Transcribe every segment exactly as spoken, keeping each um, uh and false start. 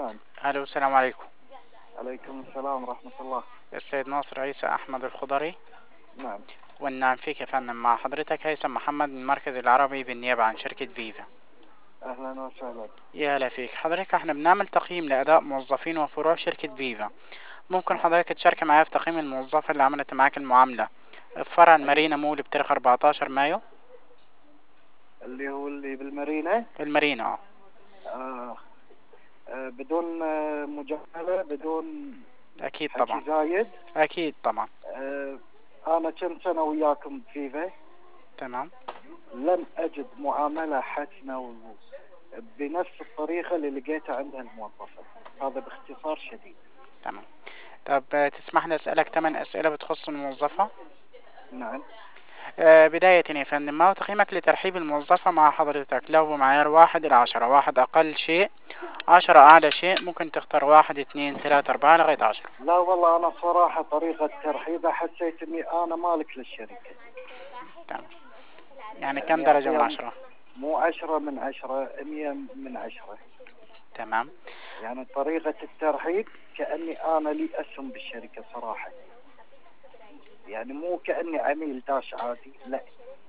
نعم. الو، السلام عليكم. عليكم السلام ورحمة الله. السيد ناصر عيسى احمد الخضري. نعم. والنعم فيك يا فندم، مع حضرتك هيثم محمد من المركز العربي بالنيابة عن شركة فيفا. أهلا وسهلا. يا هلا فيك حضرتك، احنا بنعمل تقييم لأداء موظفين وفروع شركة فيفا. ممكن نعم. حضرتك تشارك معايا في تقييم الموظفة اللي عملت معاك المعاملة في فرع أي المارينا مول بتاريخ أربعتاشر مايو؟ اللي هو اللي بالمارينا. المارينا اه. آه. آه بدون آه مجاملة، بدون اكيد حكي طبعا. زايد. اكيد طبعا. آه أنا كم سنة وياكم بفيفا، تمام. لم أجد معاملة حسنة و... بنفس الطريقة اللي لقيتها عندها الموظفة. هذا باختصار شديد. تمام. طب آه، تسمح لي اسألك ثمان اسئلة بتخص الموظفة؟ نعم. آه، بداية يا فندم، ما هو تقييمك لترحيب الموظفة مع حضرتك لو بمعيار واحد إلى عشرة؟ واحد أقل شيء، عشرة أعلى شيء، ممكن تختار واحد اتنين تلاتة أربعة لغاية عشرة. لا والله أنا صراحة طريقة ترحيبها حسيت إني أنا مالك للشركة. تمام. يعني كم يعني درجة من أعطيها عشرة؟ مو عشرة من عشرة، مية من عشرة. تمام. يعني طريقة الترحيب كأني أنا لي أسهم بالشركة صراحة، يعني مو كأني عميل داش عادي، لا.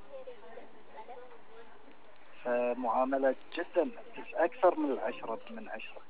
فمعاملة جدا أكثر من العشرة من عشرة.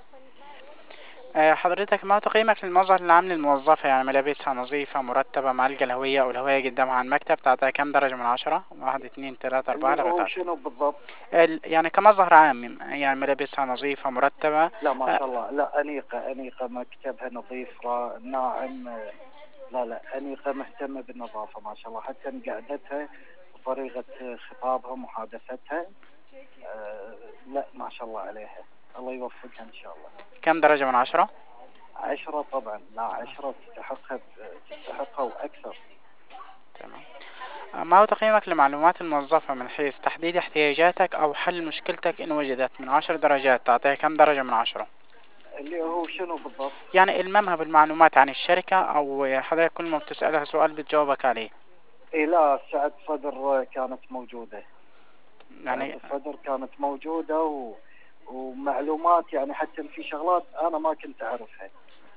آه، حضرتك ما هو تقييمك للمظهر العام للموظفة؟ يعني ملابسها نظيفة مرتبة معالجة الهوية أو الهوية قدامها على المكتب، تعطيها كم درجة من عشرة؟ واحد اتنين تلاتة أربعة اللي لغاية هو عشرة. شنو بالضبط؟ ال- يعني كمظهر عام، يعني ملابسها نظيفة مرتبة. لا ما آه، شاء الله، لا أنيقة أنيقة، مكتبها نظيف را- ناعم. لا لا أنيقة، مهتمة بالنظافة ما شاء الله، حتى من قعدتها وطريقة خطابها ومحادثتها. آه لا ما شاء الله عليها، الله يوفقها إن شاء الله. كم درجة من عشرة؟ عشرة طبعا، لا عشرة تستحقها، تستحقها وأكثر. تمام. ما هو تقييمك لمعلومات الموظفة من حيث تحديد احتياجاتك أو حل مشكلتك إن وجدت؟ من عشر درجات تعطيها كم درجة من عشرة؟ اللي هو شنو بالضبط؟ يعني إلمامها بالمعلومات عن الشركة، أو حضرتك كل ما بتسألها سؤال بتجاوبك عليه. إيه لا، سعة صدر كانت موجودة. سعة يعني الصدر كانت موجودة و... ومعلومات، يعني حتى في شغلات أنا ما كنت أعرفها،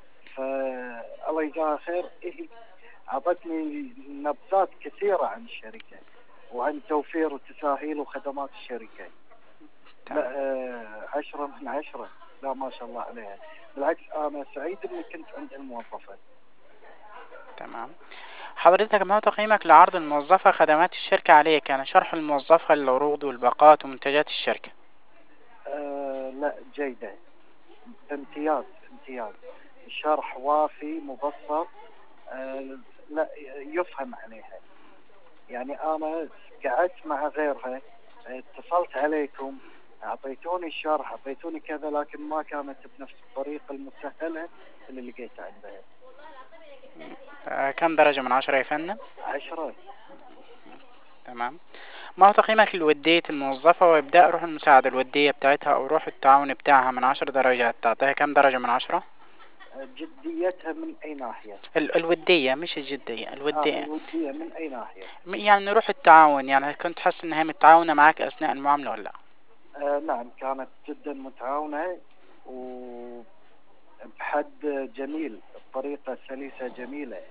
فالله يجزاها خير. إيه أعطتني نبذات كثيرة عن الشركة وعن توفير وتساهيل وخدمات الشركة. لا تمام. آه عشرة من عشرة. لا ما شاء الله عليها، بالعكس أنا سعيد إني كنت عند الموظفة. تمام. حضرتك ما هو تقييمك لعرض الموظفة خدمات الشركة عليك؟ يعني شرح الموظفة للعروض والباقات ومنتجات الشركة. آه لا جيدة، امتياز امتياز. الشرح وافي مبسط. آه لا يفهم عليها. يعني أنا قعدت مع غيرها، اتصلت عليكم، أعطيتوني الشرح، أعطيتوني كذا، لكن ما كانت بنفس الطريقة المسهلة اللي لقيتها عندها. آه، كم درجة من عشرة يا فندم؟ عشرة. تمام. ما هو تقييمك لودية الموظفة وإبداء روح المساعدة الودية بتاعتها أو روح التعاون بتاعها من عشر درجات تعطيها كم درجة من عشرة؟ جديتها من أي ناحية؟ ال الودية مش الجدية، آه الودية. الودية من أي ناحية؟ م- يعني روح التعاون، يعني كنت حاسس إن هي متعاونة معاك أثناء المعاملة ولا لأ؟ آه نعم، كانت جدا متعاونة وبحد جميل، الطريقة سلسة جميلة.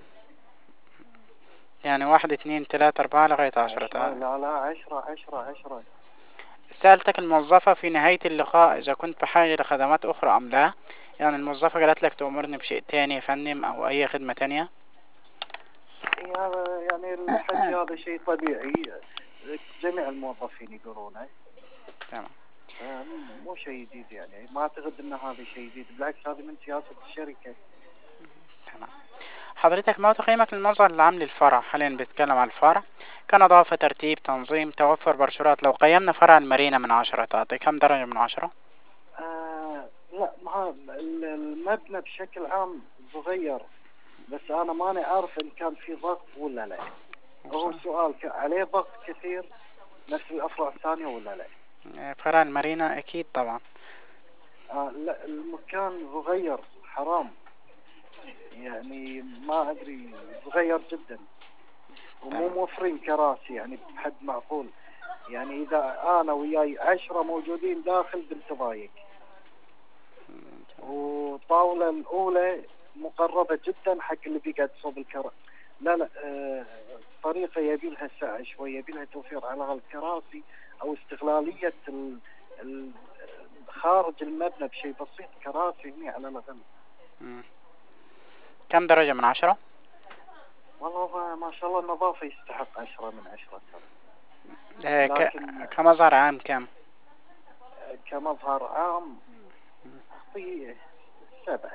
يعني واحد اتنين تلاتة أربعة لغاية عشرة عشرة، تعال. لا لا عشرة عشرة عشرة. سألتك الموظفة في نهاية اللقاء إذا كنت بحاجة لخدمات أخرى أم لا؟ يعني الموظفة قالت لك تأمرني بشيء تاني يا فندم أو أي خدمة تانية؟ إيه هذا يعني الحكي هذا شيء طبيعي، جميع الموظفين يقولونه. تمام. آه، مو شيء جديد، يعني ما أعتقد أن هذا شيء جديد، بالعكس هذه من سياسة الشركة. تمام. حضرتك ما تقييمك للمظهر العام للفرع؟ حاليا بيتكلم عن الفرع كنظافة، ترتيب، تنظيم، توفر برشورات. لو قيمنا فرع المارينا من عشرة تعطي كم درجة من عشرة؟ آه لا، ما المبنى بشكل عام صغير، بس أنا ماني عارف إن كان في ضغط ولا لا. هو السؤال عليه ضغط كثير نفس الأفرع الثانية ولا لا؟ فرع المارينا أكيد طبعا. آه لا، المكان صغير حرام، يعني ما أدري، صغير جدا، ومو تمام. موفرين كراسي يعني بحد معقول. يعني إذا أنا وياي عشرة موجودين داخل بنتضايق. والطاولة الأولى مقربة جدا حق اللي بيقعد صوب الكراسي. لا لا آه، طريقة يبي لها سعة شوية، يبي لها توفير على الكراسي أو استغلالية ال ال خارج المبنى بشيء بسيط، كراسي هنا على الأقل. مم. كم درجة من عشرة؟ والله ما شاء الله النظافة يستحق عشرة من عشرة ترى. آه ك... لكن كمظهر عام كم؟ كمظهر عام أعطيه سبعة.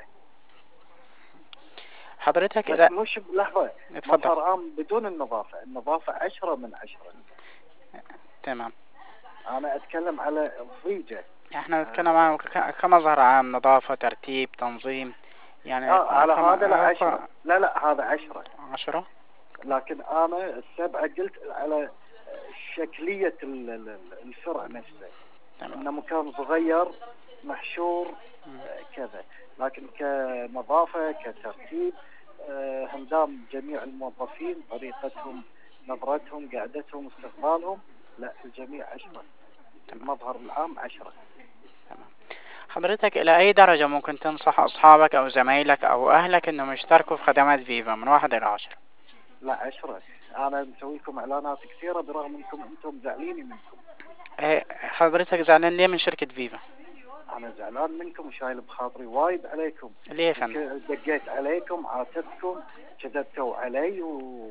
حضرتك بس إذا مش لحظة، اتفضل. مظهر عام بدون النظافة، النظافة عشرة من عشرة. تمام. أنا أتكلم على الضيجة. احنا نتكلم آه, عن ك- كمظهر عام، نظافة، ترتيب، تنظيم، يعني آه على كم... هذا لا آه، عشرة، ك- لا لا هذا عشرة. عشرة. لكن أنا السبعة قلت على شكلية ال- ال- الفرع نفسه، تمام. إنه مكان صغير محشور آه كذا. لكن كنظافة كترتيب آه هندام جميع الموظفين، طريقتهم، نظرتهم، قعدتهم، استقبالهم، لا الجميع عشرة. المظهر العام عشرة. تمام. حضرتك إلى أي درجة ممكن تنصح أصحابك أو زمايلك أو أهلك إنهم يشتركوا في خدمات فيفا من واحد إلى عشرة؟ لا عشرة. أنا مسوي لكم إعلانات كثيرة برغم إنكم أنتم زعليني منكم. إيه، حضرتك زعلان ليه من شركة فيفا؟ أنا زعلان منكم وشايل بخاطري وايد عليكم. ليه يا فندم؟ دقيت عليكم، عاتبتكم، كذبتوا علي، و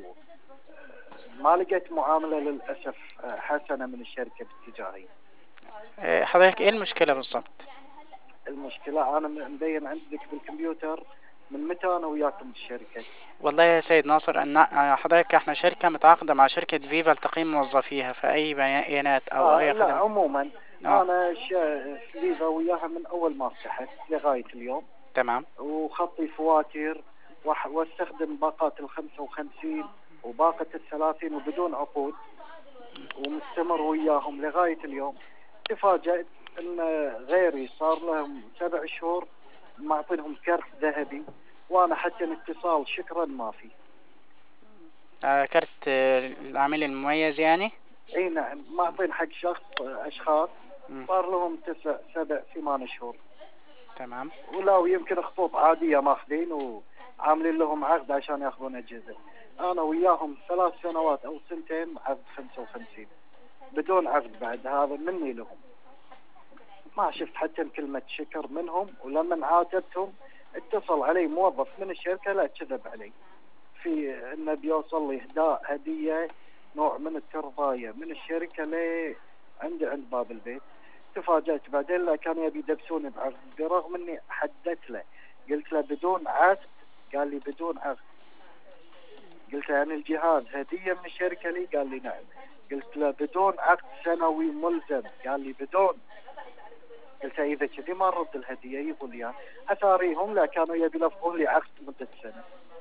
ما لقيت معاملة للأسف حسنة من الشركة باتجاهي. إيه، حضرتك إيه المشكلة بالضبط؟ المشكلة أنا مبين عندك بالكمبيوتر من متى أنا وياكم بالشركة. والله يا سيد ناصر أن آه، حضرتك احنا شركة متعاقدة مع شركة فيفا لتقييم موظفيها، فأي بيانات أو آه أي لا خدمة. عموما اه. أنا شا... فيفا وياها من أول ما فتحت لغاية اليوم، تمام. وخطي فواتير وح- واستخدم باقات الخمسة وخمسين وباقة الثلاثين وبدون عقود، ومستمر وياهم لغاية اليوم. تفاجأت ان غيري صار لهم سبع شهور معطينهم كرت ذهبي، وانا حتى الاتصال شكرا ما في. آه كارت آه، العميل المميز يعني. اي نعم، معطين حق شخص اشخاص مم. صار لهم تسع سبع ثمان شهور، تمام. ولا ويمكن خطوط عادية ماخذين وعاملين لهم عقد عشان ياخذون اجهزة. انا وياهم ثلاث سنوات او سنتين عقد خمسة وخمسين بدون عقد، بعد هذا مني لهم. ما شفت حتى كلمة شكر منهم، ولما عاتبتهم اتصل علي موظف من الشركة، لا كذب علي في انه بيوصل لي اهداء هدية نوع من الترضاية من الشركة لي عندي عند باب البيت. تفاجأت بعدين لا كانوا يبي يدبسوني بعقد، برغم اني حددت له قلت له بدون عقد، قال لي بدون عقد. قلت له يعني الجهاز هدية من الشركة لي؟ قال لي نعم. قلت له بدون عقد سنوي ملزم؟ قال لي بدون. قلت له إذا كذي ما نرد الهدية، يبوا لي أثاريهم لا كانوا يبي يلفظون لي عقد مدة سنة.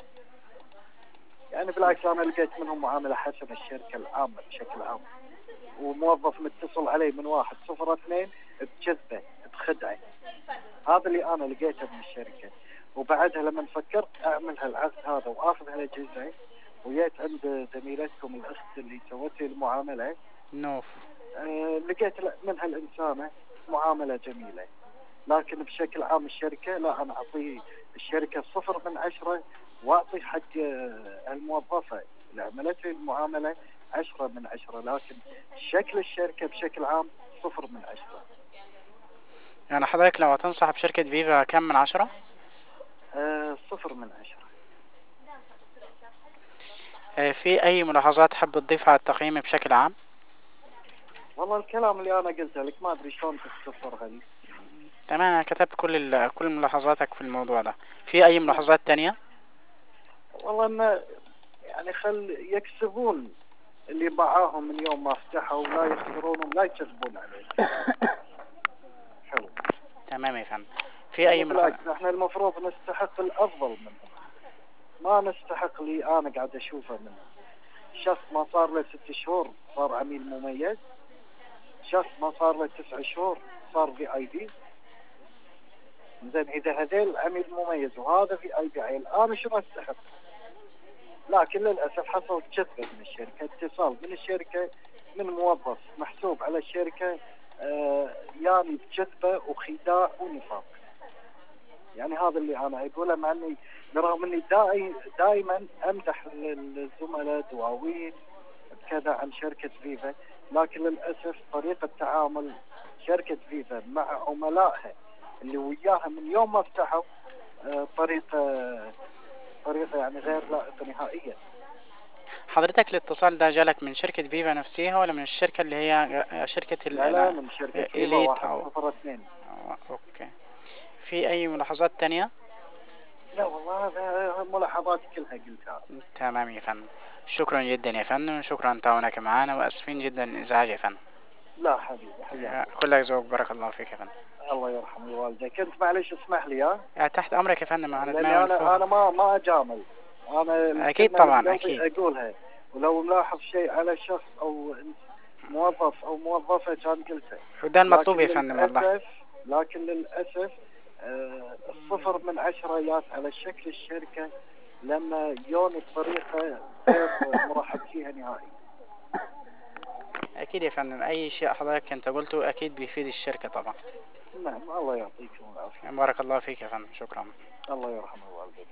يعني بالعكس أنا لقيت منهم معاملة حسنة الشركة العامة بشكل عام، وموظف متصل علي من واحد صفر اثنين بكذبة بخدعة. هذا اللي أنا لقيته من الشركة. وبعدها لما فكرت أعمل هالعقد هذا وآخذ هالأجهزة، وجيت عند زميلتكم الأخت اللي سوت لي المعاملة، نوف. أه لقيت من هالإنسانة معاملة جميلة. لكن بشكل عام الشركة لا، أنا أعطي الشركة صفر من عشرة، وأعطي حق الموظفة اللي عملت لي المعاملة عشرة من عشرة. لكن شكل الشركة بشكل عام صفر من عشرة. يعني حضرتك لو هتنصح بشركة فيفا كم من عشرة؟ أه صفر من عشرة. آه في أي ملاحظات حاب تضيفها على التقييم بشكل عام؟ والله الكلام اللي أنا قلته لك ما أدري شلون تختصرها لي. تمام، أنا كتبت كل ال... كل ملاحظاتك في الموضوع ده. في أي نعم. ملاحظات تانية؟ والله إنه يعني خل يكسبون اللي باعاهم من يوم ما فتحوا، ولا يخسرونهم، لا يكسبون عليه. حلو. تمام يا فندم. في يعني أي ملاحظات؟ بالعكس احنا المفروض نستحق الافضل منهم، ما نستحق اللي انا قاعد اشوفه منهم. شخص ما صار له ست شهور صار عميل مميز، شخص ما صار له تسع شهور صار في اي بي. زين اذا هذيل عميل مميز وهذا في اي بي عيل، انا شو استحق؟ لكن للاسف حصل كذبه من الشركه، اتصال من الشركه من موظف محسوب على الشركه، آه يعني بكذبه وخداع ونفاق. يعني هذا اللي انا اقوله، مع اني برغم اني داي دائما امدح الزملاء دواوين كذا عن شركة فيفا، لكن للاسف طريقة تعامل شركة فيفا مع عملائها اللي وياها من يوم ما فتحوا آه، طريقة طريقة يعني غير لائقة نهائيا. حضرتك الاتصال ده جالك من شركة فيفا نفسها ولا من الشركة اللي هي شركة ال- لا لا، من شركة ال- فيفا إليت واحد أو صفر اثنين. أو- أوكي. في أي ملاحظات تانية؟ لا والله هذا ملاحظاتي كلها قلتها. تمام يا فندم، شكرا جدا يا فندم، شكرا تعاونك معنا، وأسفين جدا الإزعاج يا فندم. لا حبيبي، حياك كلك ذوق، بارك الله فيك يا فندم. الله يرحم الوالدة. كنت معلش اسمح لي ها، آه، تحت أمرك يا فندم، أنا لاني دماغي انا انا مفتوحة. ما ما اجامل، انا أكيد الكلمة اللي طبعا، بقلبي أكيد. اقولها، ولو ملاحظ شيء على شخص او موظف او موظفة كان قلته. وده المطلوب لكن يا فندم والله. للاسف لكن للاسف آه، الصفر من عشرة جات على شكل الشركة لما يون بطريقة غير مرحب فيها نهائي. أكيد يا فندم، أي شيء حضرتك أنت قلته أكيد بيفيد الشركة طبعا. نعم، الله يعطيكم العافية. بارك الله فيك يا فندم، شكرا. الله يرحم الوالدين.